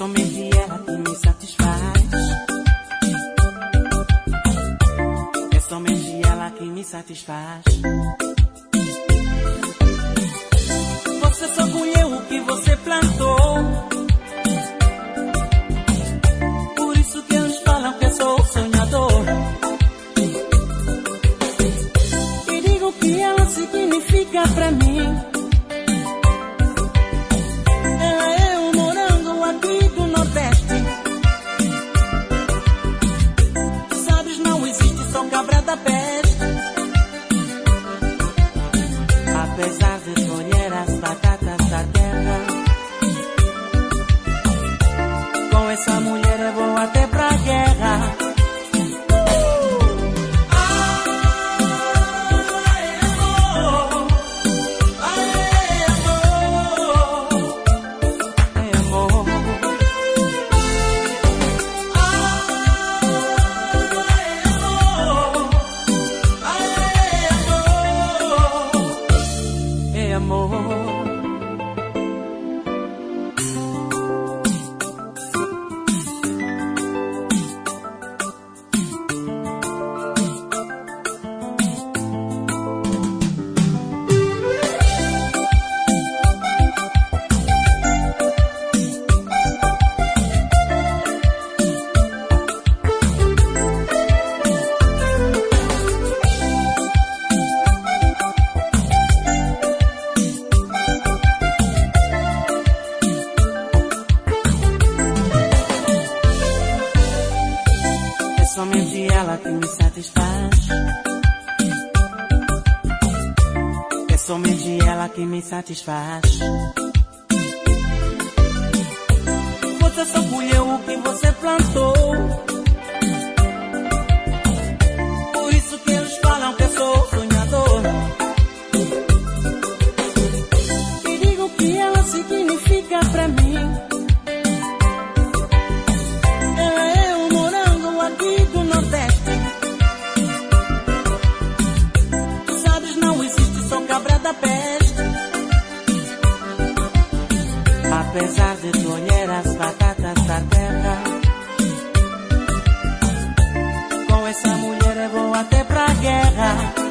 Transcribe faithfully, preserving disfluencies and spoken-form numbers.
somente ela que me satisfaz. É somente ela que me satisfaz. Você só colheu o que você plantou. Por isso que eles falam que eu sou sonhador. E digo que ela significa pra mim. Ela é o morango aqui do Nordeste. Tu sabes, não existe só cabra da peste. Apesar de colher as batatas da terra, com essa mulher eu vou até pra guerra. Somente ela que me satisfaz. É somente ela que me satisfaz. Você só colheu o que você plantou. Por isso que eles falam que eu sou sonhador. E digo que ela significa pra mim. Da peste. Apesar de colher as batatas da terra, com essa mulher eu vou até pra guerra.